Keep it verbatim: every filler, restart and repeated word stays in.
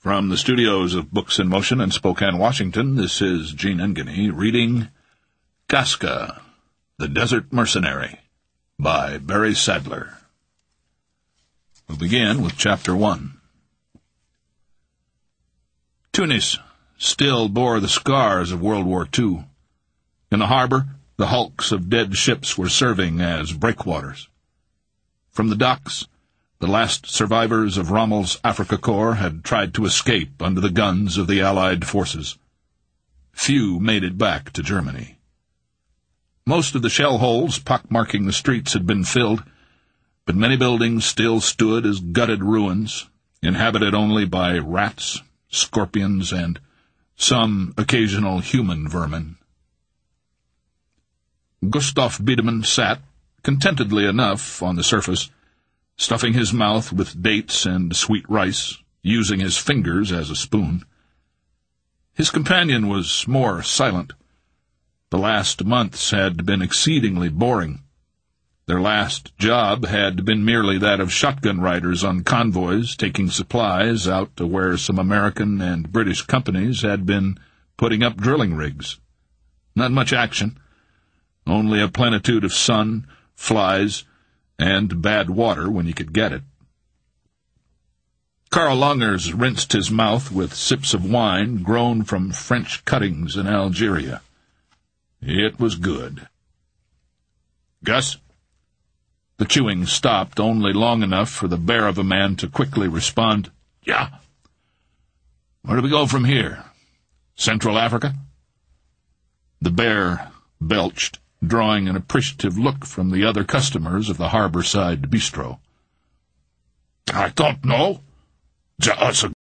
From the studios of Books in Motion in Spokane, Washington, this is Gene Engany reading Casca, the Desert Mercenary, by Barry Sadler. We'll begin with Chapter one. Tunis still bore the scars of World War Two. In the harbor, the hulks of dead ships were serving as breakwaters. From the docks, the last survivors of Rommel's Afrika Korps had tried to escape under the guns of the Allied forces. Few made it back to Germany. Most of the shell holes pockmarking the streets had been filled, but many buildings still stood as gutted ruins, inhabited only by rats, scorpions, and some occasional human vermin. Gustav Biedermann sat, contentedly enough on the surface, stuffing his mouth with dates and sweet rice, using his fingers as a spoon. His companion was more silent. The last months had been exceedingly boring. Their last job had been merely that of shotgun riders on convoys taking supplies out to where some American and British companies had been putting up drilling rigs. Not much action, only a plenitude of sun, flies, and bad water when you could get it. Karl Langers rinsed his mouth with sips of wine grown from French cuttings in Algeria. It was good. Gus? The chewing stopped only long enough for the bear of a man to quickly respond, Yeah. Where do we go from here? Central Africa? The bear belched, drawing an appreciative look from the other customers of the harborside bistro. I don't know. There are the